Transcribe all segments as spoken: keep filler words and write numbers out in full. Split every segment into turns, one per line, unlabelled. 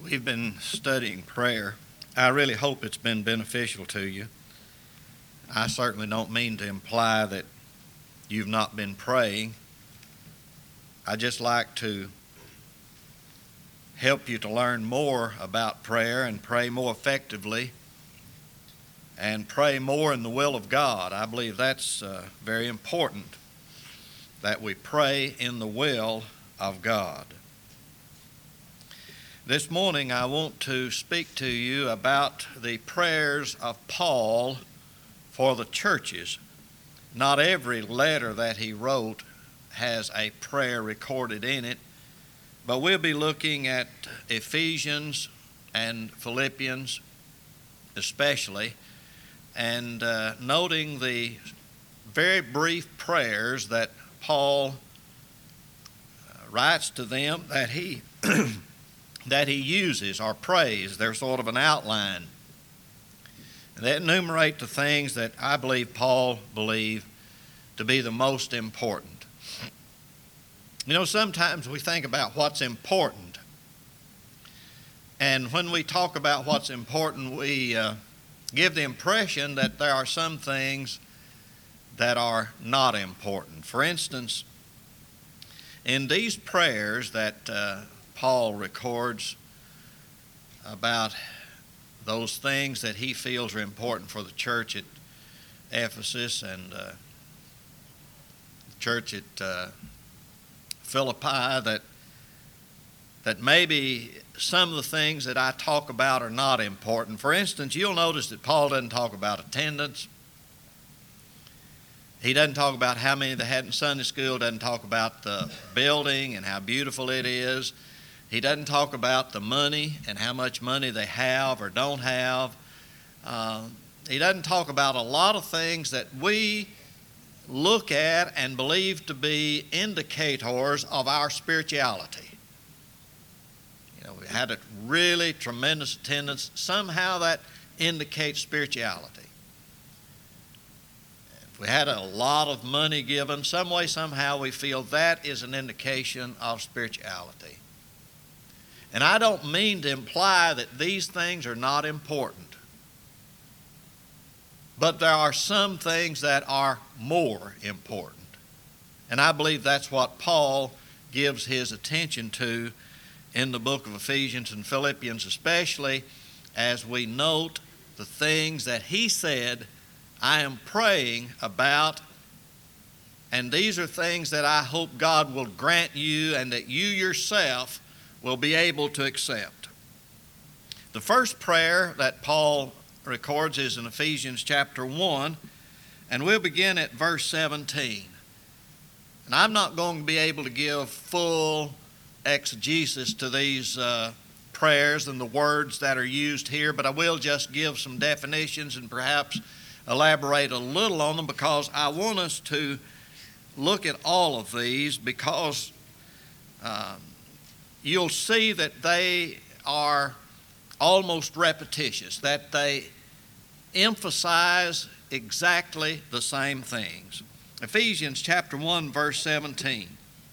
We've been studying prayer. I really hope it's been beneficial to you. I certainly don't mean to imply that you've not been praying. I just like to help you to learn more about prayer and pray more effectively and pray more in the will of God. I believe that's uh, very important, that we pray in the will of God. This morning I want to speak to you about the prayers of Paul for the churches. Not every letter that he wrote has a prayer recorded in it, but we'll be looking at Ephesians and Philippians especially, and uh, noting the very brief prayers that Paul uh, writes to them that he that he uses or prays. They're sort of an outline. They enumerate the things that I believe Paul believed to be the most important. You know, sometimes we think about what's important, and when we talk about what's important, we uh, give the impression that there are some things that are not important. For instance, in these prayers that uh, Paul records about those things that he feels are important for the church at Ephesus and uh, the church at uh, Philippi, that that maybe some of the things that I talk about are not important. For instance, you'll notice that Paul doesn't talk about attendance. He doesn't talk about how many they had in Sunday school, doesn't talk about the building and how beautiful it is. He doesn't talk about the money and how much money they have or don't have. Uh, he doesn't talk about a lot of things that we look at and believe to be indicators of our spirituality. You know, we had a really tremendous attendance. Somehow that indicates spirituality. If we had a lot of money given, some way, somehow we feel that is an indication of spirituality. And I don't mean to imply that these things are not important. But there are some things that are more important. And I believe that's what Paul gives his attention to in the book of Ephesians and Philippians, especially as we note the things that he said, I am praying about. And these are things that I hope God will grant you and that you yourself will be able to accept. The first prayer that Paul records is in Ephesians chapter one, and we'll begin at verse seventeen. And I'm not going to be able to give full exegesis to these uh, prayers and the words that are used here, but I will just give some definitions and perhaps elaborate a little on them, because I want us to look at all of these, because um, you'll see that they are almost repetitious, that they emphasize exactly the same things. Ephesians chapter one, verse seventeen.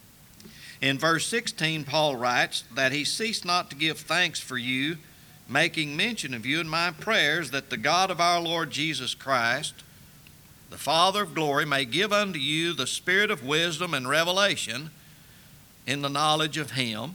In verse sixteen, Paul writes that he ceased not to give thanks for you, making mention of you in my prayers, that the God of our Lord Jesus Christ, the Father of glory, may give unto you the spirit of wisdom and revelation in the knowledge of him,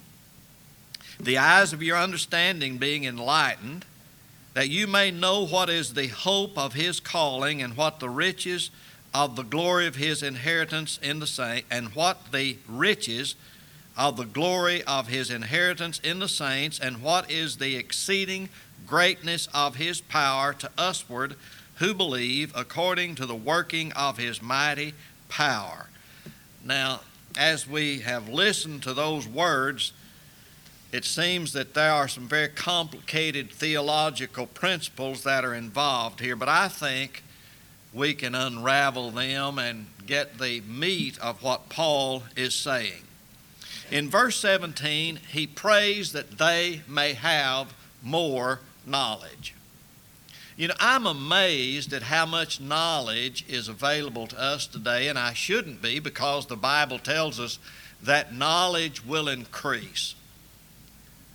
the eyes of your understanding being enlightened, that you may know what is the hope of his calling, and what the riches of the glory of his inheritance in the saints, and what the riches of the glory of his inheritance in the saints, and what is the exceeding greatness of his power to usward who believe, according to the working of his mighty power. Now, as we have listened to those words, it seems that there are some very complicated theological principles that are involved here, but I think we can unravel them and get the meat of what Paul is saying. In verse seventeen, he prays that they may have more knowledge. You know, I'm amazed at how much knowledge is available to us today, and I shouldn't be, because the Bible tells us that knowledge will increase.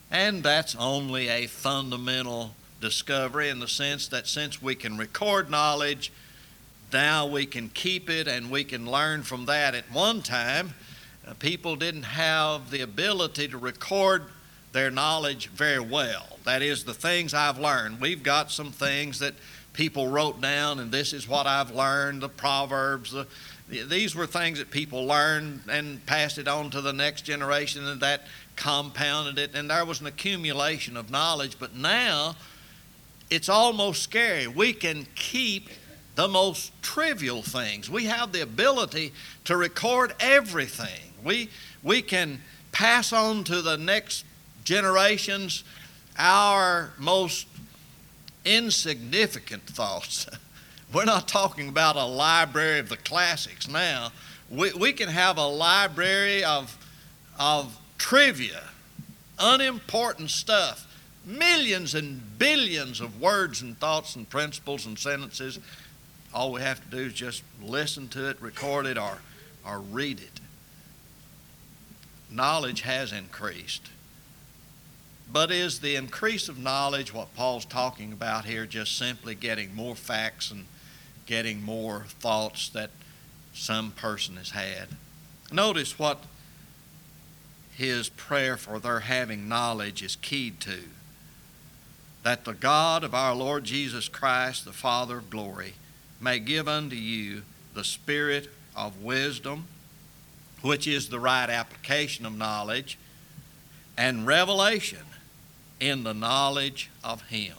And that's only a fundamental discovery in the sense that since we can record knowledge, now we can keep it and we can learn from that. At one time, uh, people didn't have the ability to record their knowledge very well. That is, the things I've learned. We've got some things that people wrote down, and this is what I've learned, the Proverbs. The, these were things that people learned and passed it on to the next generation, and that compounded it, and there was an accumulation of knowledge. But now, it's almost scary. We can keep the most trivial things. We have the ability to record everything. We, we can pass on to the next generations our most insignificant thoughts. We're not talking about a library of the classics now. We, we can have a library of, of trivia, unimportant stuff, millions and billions of words and thoughts and principles and sentences. All we have to do is just listen to it, record it, or, or read it. Knowledge has increased. But is the increase of knowledge, what Paul's talking about here, just simply getting more facts and getting more thoughts that some person has had? Notice what his prayer for their having knowledge is keyed to. That the God of our Lord Jesus Christ, the Father of glory, may give unto you the spirit of wisdom, which is the right application of knowledge, and revelation in the knowledge of Him.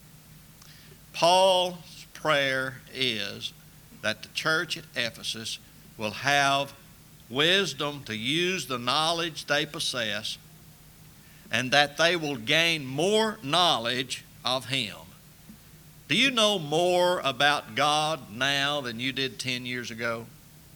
Paul's prayer is that the church at Ephesus will have wisdom to use the knowledge they possess, and that they will gain more knowledge of Him. Do you know more about God now than you did ten years ago?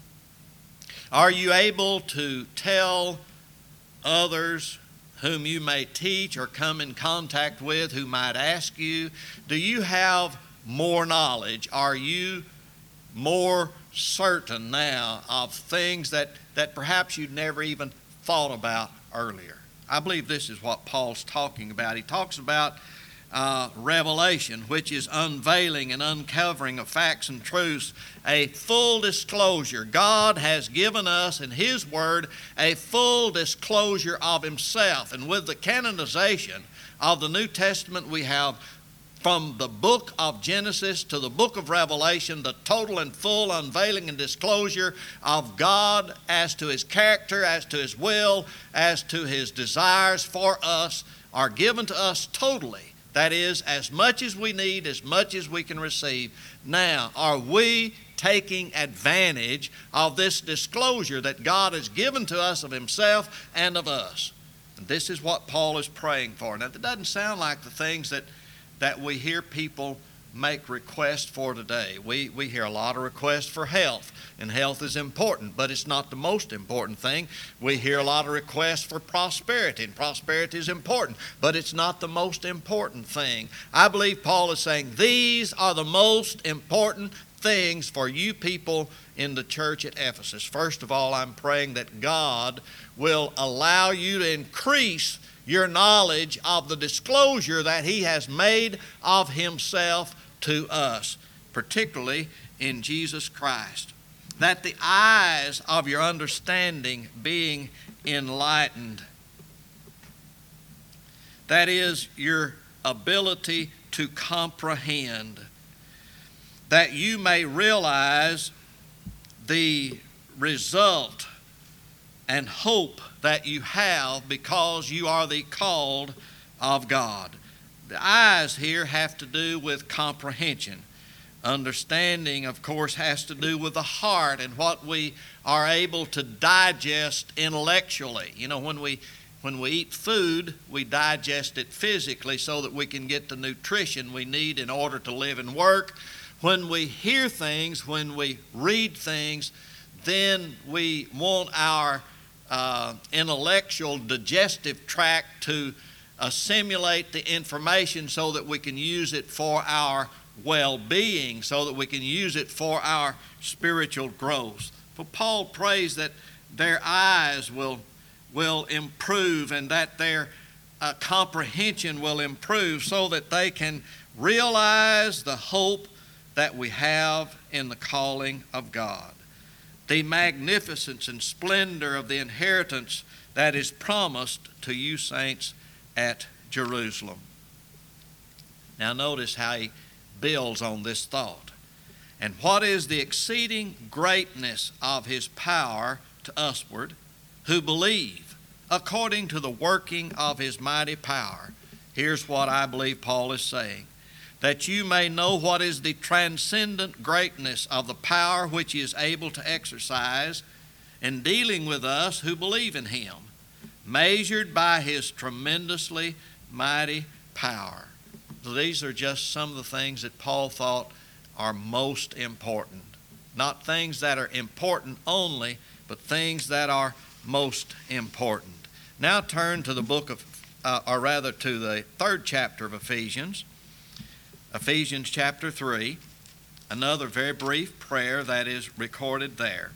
Are you able to tell others whom you may teach or come in contact with who might ask you, do you have more knowledge? Are you more certain now of things that, that perhaps you'd never even thought about earlier? I believe this is what Paul's talking about. He talks about Uh, revelation, which is unveiling and uncovering of facts and truths, a full disclosure. God has given us in His Word a full disclosure of Himself. And with the canonization of the New Testament, we have from the book of Genesis to the book of Revelation, the total and full unveiling and disclosure of God as to His character, as to His will, as to His desires for us are given to us totally. That is, as much as we need, as much as we can receive. Now, are we taking advantage of this disclosure that God has given to us of Himself and of us? And this is what Paul is praying for. Now, that doesn't sound like the things that, that we hear people make requests for today. We, we hear a lot of requests for health, and health is important, but it's not the most important thing. We hear a lot of requests for prosperity, and prosperity is important, but it's not the most important thing. I believe Paul is saying these are the most important things for you people in the church at Ephesus. First of all, I'm praying that God will allow you to increase your knowledge of the disclosure that He has made of Himself to us, particularly in Jesus Christ. That the eyes of your understanding being enlightened, that is, your ability to comprehend, that you may realize the result and hope that you have because you are the called of God. The eyes here have to do with comprehension. Understanding, of course, has to do with the heart and what we are able to digest intellectually. You know, when we when we eat food, we digest it physically so that we can get the nutrition we need in order to live and work. When we hear things, when we read things, then we want our Uh, intellectual digestive tract to assimilate the information so that we can use it for our well-being, so that we can use it for our spiritual growth. But Paul prays that their eyes will, will improve and that their uh, comprehension will improve so that they can realize the hope that we have in the calling of God, the magnificence and splendor of the inheritance that is promised to you saints at Jerusalem. Now notice how he builds on this thought. And what is the exceeding greatness of his power to usward, who believe, according to the working of his mighty power. Here's what I believe Paul is saying. That you may know what is the transcendent greatness of the power which he is able to exercise in dealing with us who believe in him, measured by his tremendously mighty power. These are just some of the things that Paul thought are most important. Not things that are important only, but things that are most important. Now turn to the book of, uh, or rather to the third chapter of Ephesians. Ephesians chapter three, another very brief prayer that is recorded there.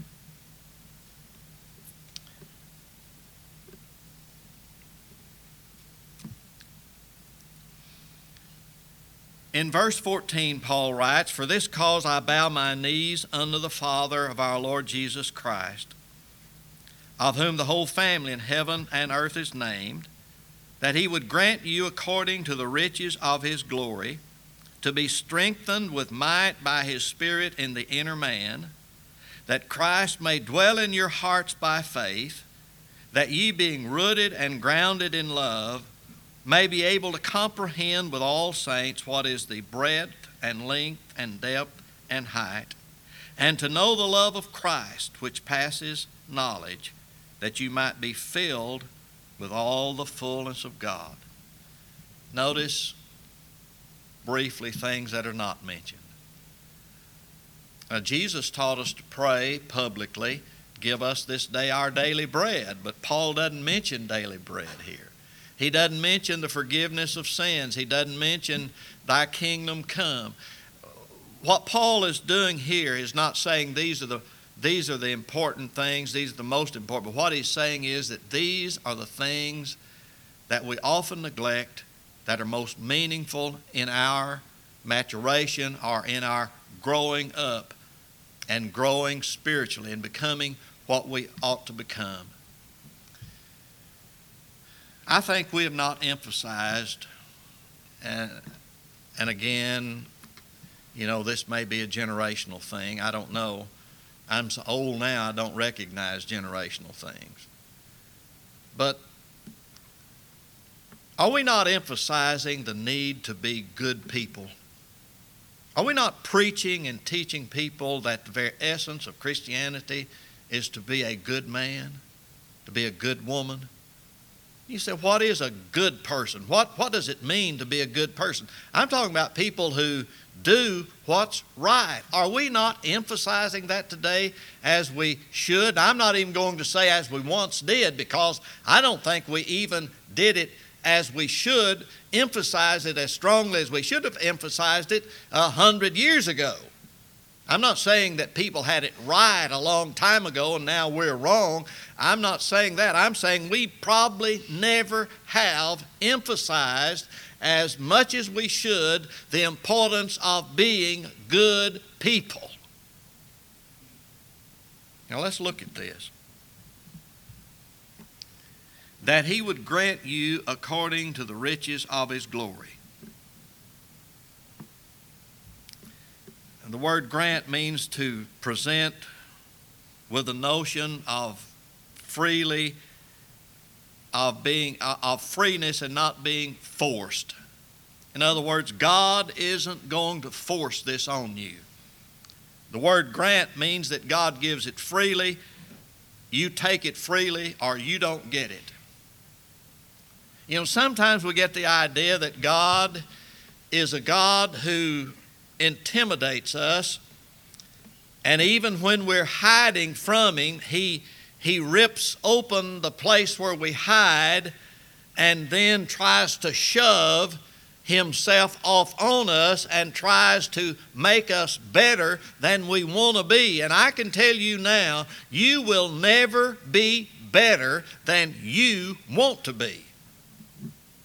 In verse fourteen, Paul writes, "For this cause I bow my knees unto the Father of our Lord Jesus Christ, of whom the whole family in heaven and earth is named, that he would grant you according to the riches of his glory, to be strengthened with might by his Spirit in the inner man, that Christ may dwell in your hearts by faith, that ye being rooted and grounded in love, may be able to comprehend with all saints what is the breadth and length and depth and height, and to know the love of Christ which passes knowledge, that you might be filled with all the fullness of God." Notice briefly things that are not mentioned. Now, Jesus taught us to pray publicly, "Give us this day our daily bread," but Paul doesn't mention daily bread here. He doesn't mention the forgiveness of sins. He doesn't mention "thy kingdom come." What Paul is doing here is not saying these are the these are the important things, these are the most important, but what he's saying is that these are the things that we often neglect that are most meaningful in our maturation or in our growing up and growing spiritually and becoming what we ought to become. I think we have not emphasized, and, and again, you know, this may be a generational thing. I don't know. I'm so old now, I don't recognize generational things. But are we not emphasizing the need to be good people? Are we not preaching and teaching people that the very essence of Christianity is to be a good man, to be a good woman? You say, what is a good person? What, what does it mean to be a good person? I'm talking about people who do what's right. Are we not emphasizing that today as we should? I'm not even going to say as we once did, because I don't think we even did it as we should, emphasize it as strongly as we should have emphasized it a hundred years ago. I'm not saying that people had it right a long time ago and now we're wrong. I'm not saying that. I'm saying we probably never have emphasized as much as we should the importance of being good people. Now let's look at this. That he would grant you according to the riches of his glory. And the word grant means to present with the notion of freely, of being, of freeness and not being forced. In other words, God isn't going to force this on you. The word grant means that God gives it freely. You take it freely or you don't get it. You know, sometimes we get the idea that God is a God who intimidates us, and even when we're hiding from him, he, he rips open the place where we hide and then tries to shove himself off on us and tries to make us better than we want to be. And I can tell you now, you will never be better than you want to be.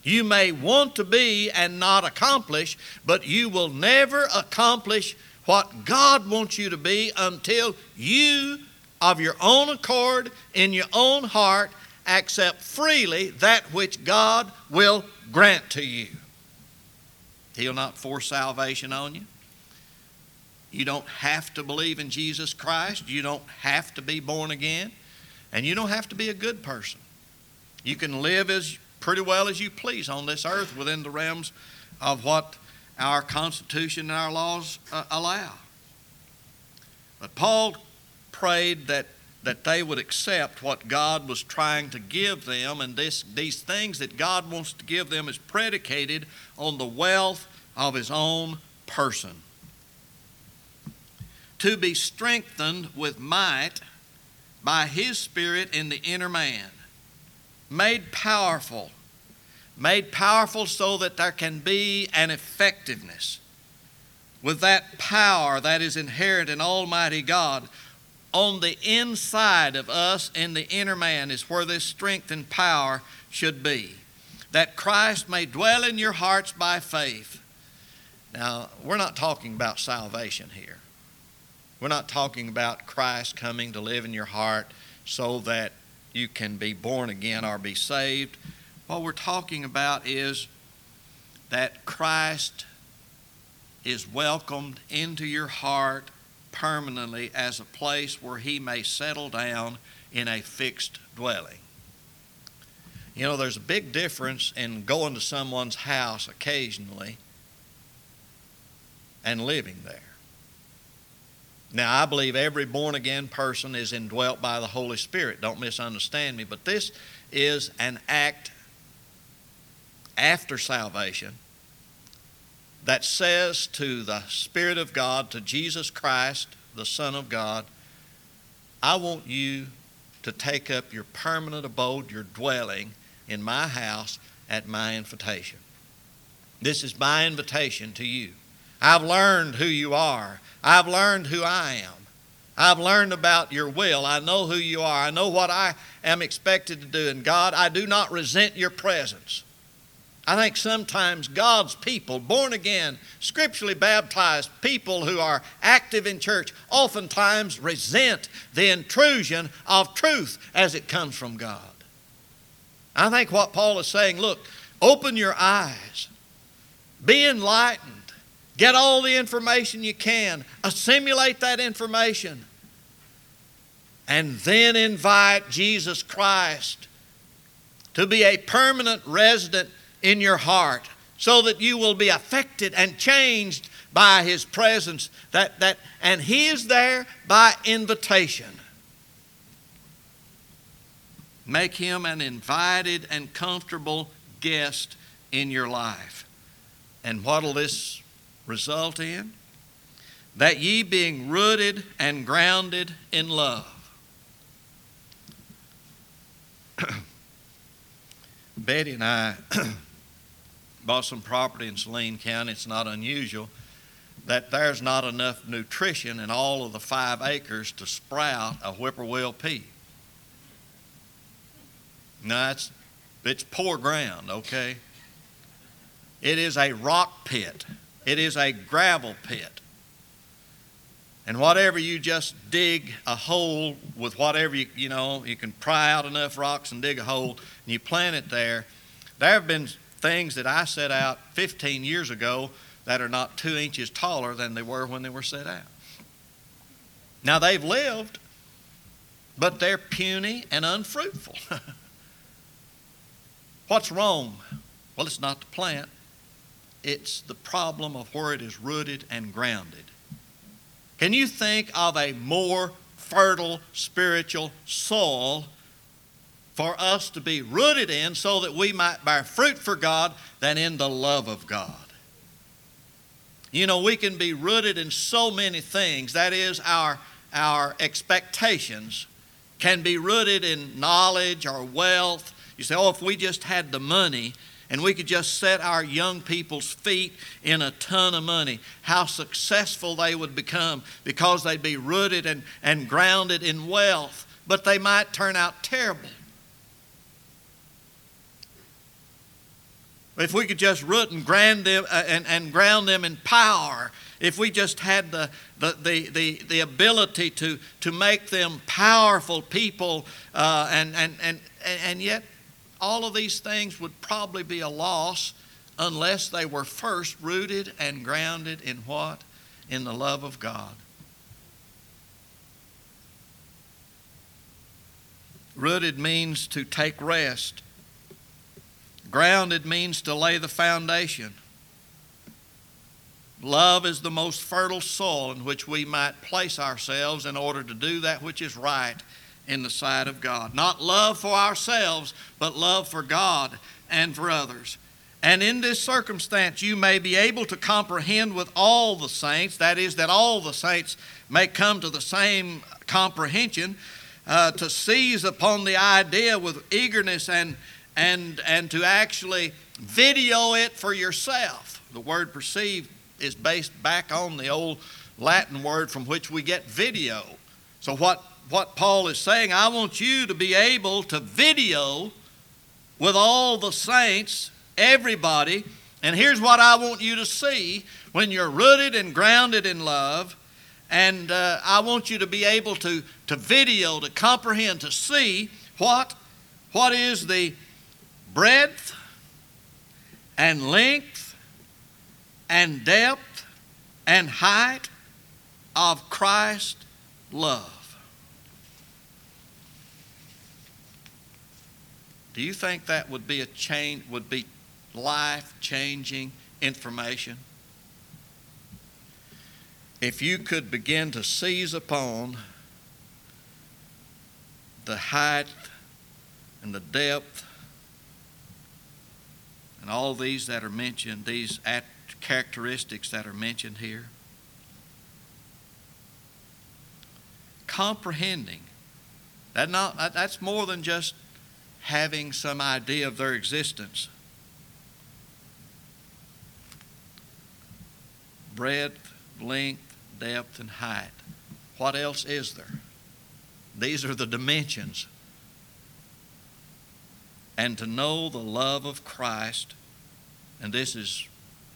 You may want to be and not accomplish, but you will never accomplish what God wants you to be until you, of your own accord, in your own heart, accept freely that which God will grant to you. He'll not force salvation on you. You don't have to believe in Jesus Christ. You don't have to be born again. And you don't have to be a good person. You can live as pretty well as you please on this earth within the realms of what our Constitution and our laws uh, allow. But Paul prayed that, that they would accept what God was trying to give them, and this, these things that God wants to give them is predicated on the wealth of His own person. To be strengthened with might by His Spirit in the inner man, made powerful, made powerful so that there can be an effectiveness. With that power that is inherent in Almighty God, on the inside of us in the inner man is where this strength and power should be. That Christ may dwell in your hearts by faith. Now, we're not talking about salvation here. We're not talking about Christ coming to live in your heart so that you can be born again or be saved. What we're talking about is that Christ is welcomed into your heart permanently as a place where He may settle down in a fixed dwelling. You know, there's a big difference in going to someone's house occasionally and living there. Now, I believe every born-again person is indwelt by the Holy Spirit. Don't misunderstand me. But this is an act after salvation that says to the Spirit of God, to Jesus Christ, the Son of God, I want you to take up your permanent abode, your dwelling in my house at my invitation. This is my invitation to you. I've learned who you are. I've learned who I am. I've learned about your will. I know who you are. I know what I am expected to do. And God, I do not resent your presence. I think sometimes God's people, born again, scripturally baptized people who are active in church, oftentimes resent the intrusion of truth as it comes from God. I think what Paul is saying, look, open your eyes. Be enlightened. Get all the information you can. Assimilate that information. And then invite Jesus Christ to be a permanent resident in your heart so that you will be affected and changed by His presence. That, that, and He is there by invitation. Make Him an invited and comfortable guest in your life. And what will this result in? That ye being rooted and grounded in love. Betty and I bought some property in Saline County. It's not unusual that there's not enough nutrition in all of the five acres to sprout a whippoorwill pea. No, it's, it's poor ground, okay? It is a rock pit. It is a gravel pit. And whatever you just dig a hole with whatever you, you know, you can pry out enough rocks and dig a hole and you plant it there. There have been things that I set out fifteen years ago that are not two inches taller than they were when they were set out. Now they've lived, but they're puny and unfruitful. What's wrong? Well, it's not the plant. It's the problem of where it is rooted and grounded. Can you think of a more fertile spiritual soil for us to be rooted in so that we might bear fruit for God than in the love of God? You know, we can be rooted in so many things. That is, our, our expectations can be rooted in knowledge or wealth. You say, oh, if we just had the money and we could just set our young people's feet in a ton of money, how successful they would become because they'd be rooted and, and grounded in wealth. But they might turn out terrible. If we could just root and ground them uh, and, and ground them in power, if we just had the the the the, the ability to to make them powerful people, uh, and, and and and yet all of these things would probably be a loss unless they were first rooted and grounded in what? In the love of God. Rooted means to take rest. Grounded means to lay the foundation. Love is the most fertile soil in which we might place ourselves in order to do that which is right in the sight of God. Not love for ourselves, but love for God and for others. And in this circumstance, you may be able to comprehend with all the saints, that is, that all the saints may come to the same comprehension, uh, to seize upon the idea with eagerness and and and to actually video it for yourself. The word perceive is based back on the old Latin word from which we get video. So what, what Paul is saying, I want you to be able to video with all the saints, everybody, and here's what I want you to see when you're rooted and grounded in love, and uh, I want you to be able to, to video, to comprehend, to see what, what is the breadth and length and depth and height of Christ's love. Do you think that would be a change, would be life-changing information? If you could begin to seize upon the height and the depth and all these that are mentioned, these characteristics that are mentioned here. Comprehending. That not, that's more than just having some idea of their existence. Breadth, length, depth, and height. What else is there? These are the dimensions. And to know the love of Christ, and this is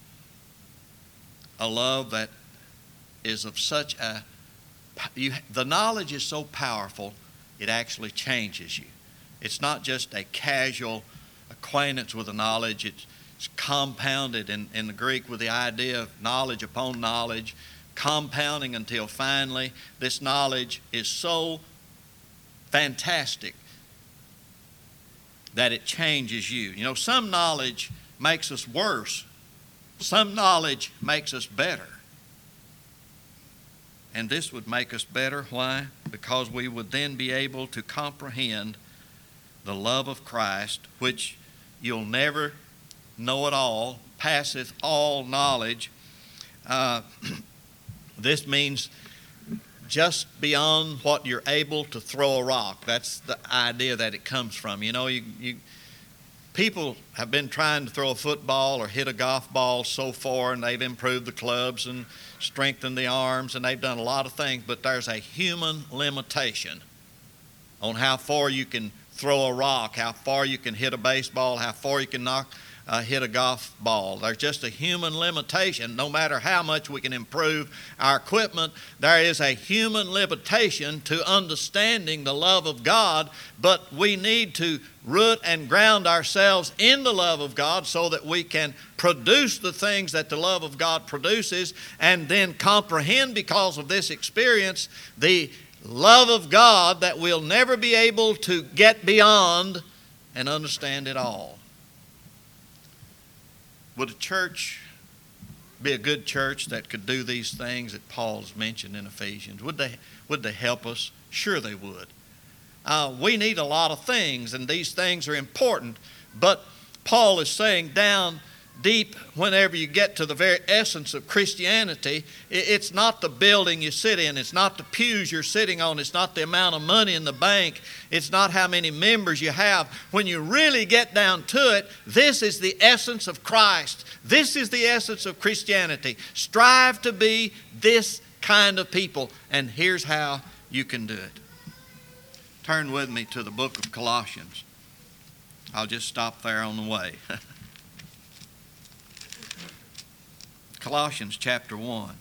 a love that is of such a, you, the knowledge is so powerful, it actually changes you. It's not just a casual acquaintance with the knowledge, it's, it's compounded in, in the Greek with the idea of knowledge upon knowledge, compounding until finally this knowledge is so fantastic that it changes you. You know, some knowledge makes us worse. Some knowledge makes us better. And this would make us better. Why? Because we would then be able to comprehend the love of Christ, which you'll never know it all, passeth all knowledge. Uh, this means just beyond what you're able to throw a rock. That's the idea that it comes from. You know, you, you people have been trying to throw a football or hit a golf ball so far, and they've improved the clubs and strengthened the arms, and they've done a lot of things, but there's a human limitation on how far you can throw a rock, how far you can hit a baseball, how far you can knock Uh, hit a golf ball. There's just a human limitation. No matter how much we can improve our equipment, there is a human limitation to understanding the love of God, but we need to root and ground ourselves in the love of God so that we can produce the things that the love of God produces, and then comprehend, because of this experience, the love of God that we'll never be able to get beyond and understand it all. Would a church be a good church that could do these things that Paul's mentioned in Ephesians? Would they, would they help us? Sure they would. Uh, we need a lot of things, and these things are important, but Paul is saying down deep, whenever you get to the very essence of Christianity, it's not the building you sit in, it's not the pews you're sitting on, it's not the amount of money in the bank, it's not how many members you have. When you really get down to it, this is the essence of Christ. This is the essence of Christianity. Strive to be this kind of people, and here's how you can do it. Turn with me to the book of Colossians. I'll just stop there on the way. Colossians chapter one.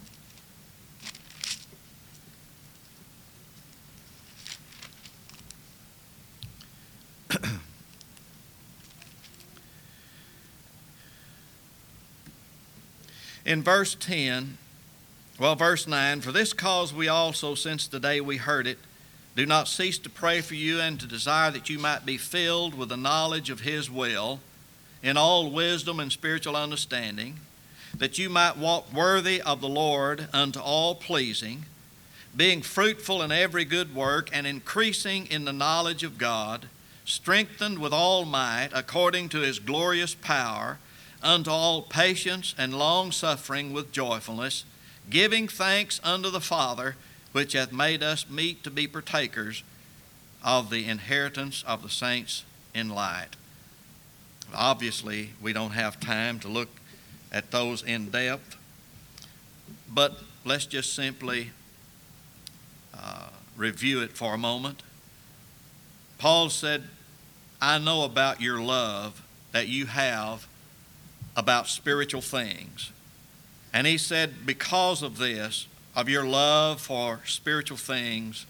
In verse ten, well, verse nine, for this cause we also, since the day we heard it, do not cease to pray for you and to desire that you might be filled with the knowledge of His will, in all wisdom and spiritual understanding, that you might walk worthy of the Lord unto all pleasing, being fruitful in every good work and increasing in the knowledge of God, strengthened with all might according to His glorious power, unto all patience and long-suffering with joyfulness, giving thanks unto the Father, which hath made us meet to be partakers of the inheritance of the saints in light. Obviously, we don't have time to look at those in depth, but let's just simply uh, review it for a moment. Paul said, I know about your love that you have about spiritual things. And he said, because of this, of your love for spiritual things,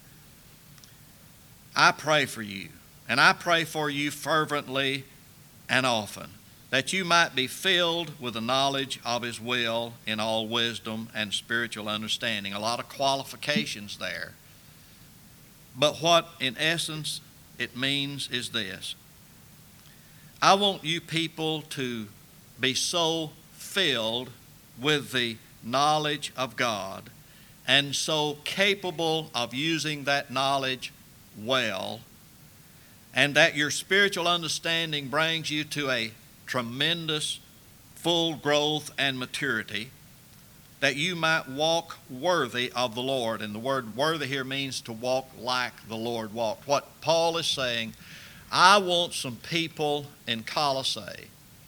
I pray for you. And I pray for you fervently and often, that you might be filled with the knowledge of His will in all wisdom and spiritual understanding. A lot of qualifications there. But what in essence it means is this. I want you people to be so filled with the knowledge of God and so capable of using that knowledge well, and that your spiritual understanding brings you to a tremendous full growth and maturity, that you might walk worthy of the Lord. And the word worthy here means to walk like the Lord walked. What Paul is saying, I want some people in Colossae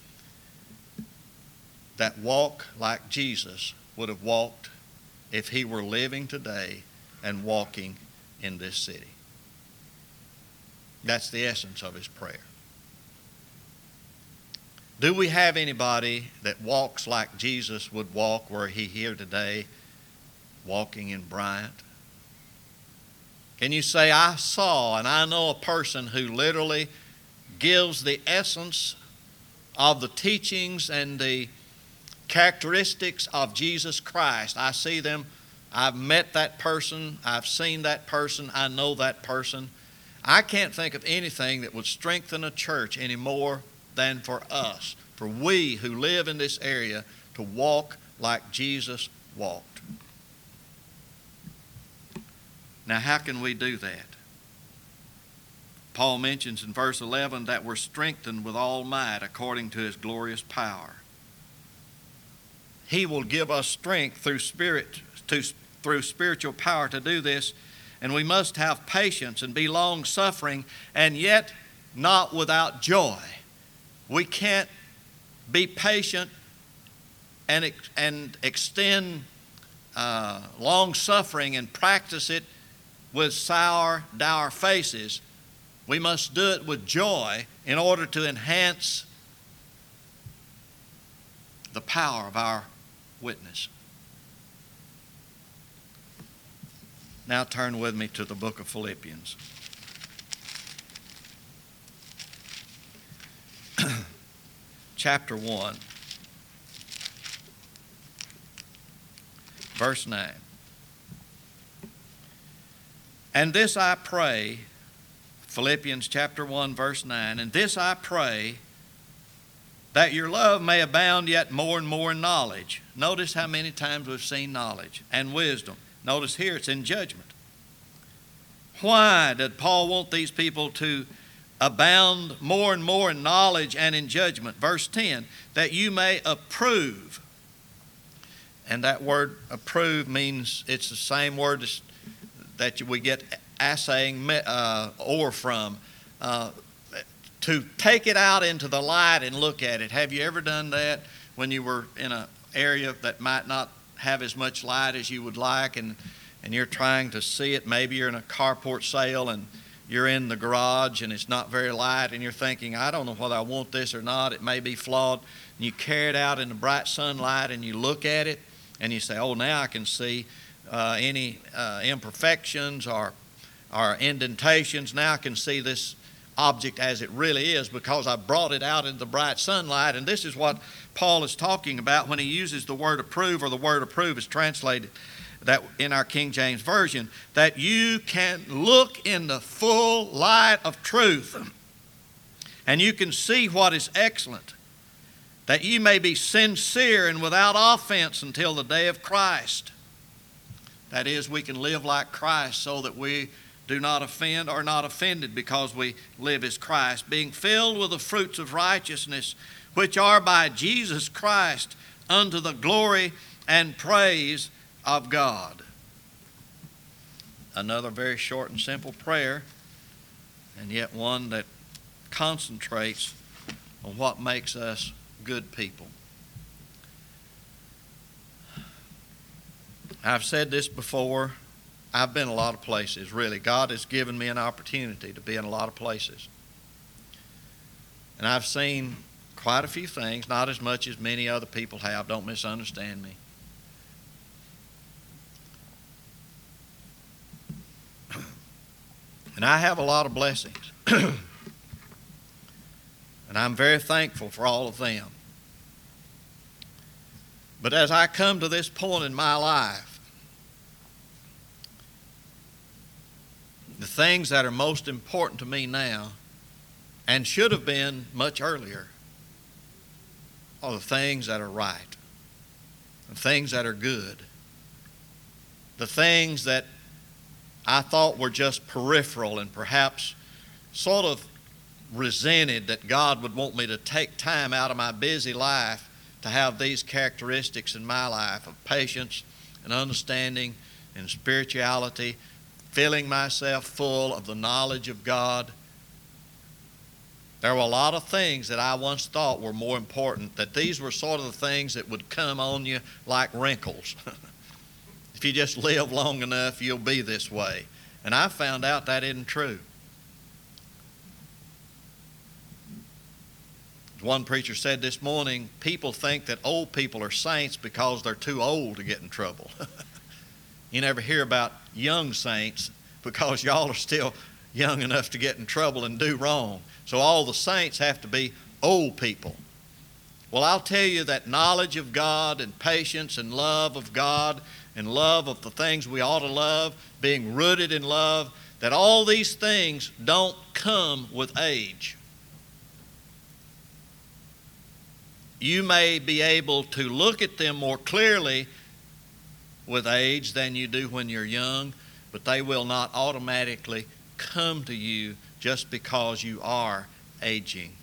that walk like Jesus would have walked if He were living today and walking in this city. That's the essence of his prayer. Do we have anybody that walks like Jesus would walk were He here today, walking in Bryant? Can you say, I saw and I know a person who literally gives the essence of the teachings and the characteristics of Jesus Christ? I see them. I've met that person. I've seen that person. I know that person. I can't think of anything that would strengthen a church any more than for us, for we who live in this area, to walk like Jesus walked. Now, how can we do that? Paul mentions in verse eleven that we're strengthened with all might according to His glorious power. He will give us strength through spirit, to, through spiritual power to do this, and we must have patience and be long-suffering, and yet not without joy. We can't be patient and, and extend uh, long-suffering and practice it with sour, dour faces. We must do it with joy in order to enhance the power of our witness. Now turn with me to the book of Philippians. Chapter one, verse nine. And this I pray, Philippians chapter one, verse nine, and this I pray, that your love may abound yet more and more in knowledge. Notice how many times we've seen knowledge and wisdom. Notice here it's in judgment. Why did Paul want these people to abound more and more in knowledge and in judgment? Verse ten, that you may approve. And that word approve means it's the same word that we get assaying uh, ore from. Uh, to take it out into the light and look at it. Have you ever done that when you were in an area that might not have as much light as you would like, and, and you're trying to see it? Maybe you're in a carport sale and you're in the garage and it's not very light and you're thinking, I don't know whether I want this or not. It may be flawed. And you carry it out in the bright sunlight and you look at it and you say, oh, now I can see uh, any uh, imperfections or, or indentations. Now I can see this object as it really is because I brought it out in the bright sunlight. And this is what Paul is talking about when he uses the word approve, or the word approve is translated that in our King James Version, that you can look in the full light of truth and you can see what is excellent, that you may be sincere and without offense until the day of Christ. That is, we can live like Christ so that we do not offend or not offended because we live as Christ, being filled with the fruits of righteousness, which are by Jesus Christ unto the glory and praise of God. Another very short and simple prayer, and yet one that concentrates on what makes us good people. I've said this before. I've been a lot of places, really. God has given me an opportunity to be in a lot of places. And I've seen quite a few things, not as much as many other people have. Don't misunderstand me. And I have a lot of blessings. And I'm very thankful for all of them. But as I come to this point in my life, the things that are most important to me now, and should have been much earlier, are the things that are right, the things that are good, the things that I thought were just peripheral and perhaps sort of resented that God would want me to take time out of my busy life to have these characteristics in my life of patience and understanding and spirituality, filling myself full of the knowledge of God. There were a lot of things that I once thought were more important, that these were sort of the things that would come on you like wrinkles. If you just live long enough, you'll be this way. And I found out that isn't true. One preacher said this morning, people think that old people are saints because they're too old to get in trouble. You never hear about young saints because y'all are still young enough to get in trouble and do wrong. So all the saints have to be old people. Well, I'll tell you that knowledge of God and patience and love of God and love of the things we ought to love, being rooted in love, that all these things don't come with age. You may be able to look at them more clearly with age than you do when you're young, but they will not automatically come to you just because you are aging.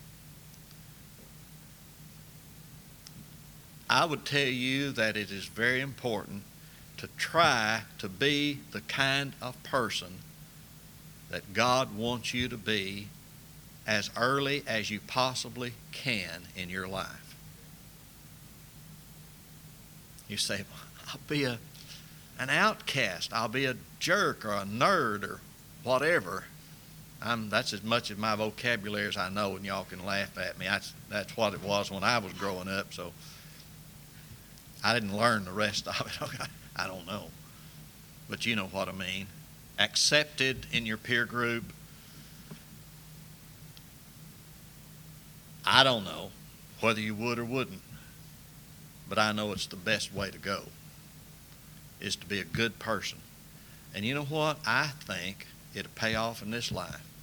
I would tell you that it is very important to try to be the kind of person that God wants you to be as early as you possibly can in your life. You say, well, I'll be a, an outcast. I'll be a jerk or a nerd or whatever. I'm, that's as much of my vocabulary as I know, and y'all can laugh at me. That's, that's what it was when I was growing up, so I didn't learn the rest of it. I don't know. But you know what I mean. Accepted in your peer group. I don't know whether you would or wouldn't, but I know it's the best way to go, is to be a good person. And you know what? I think it'll pay off in this life.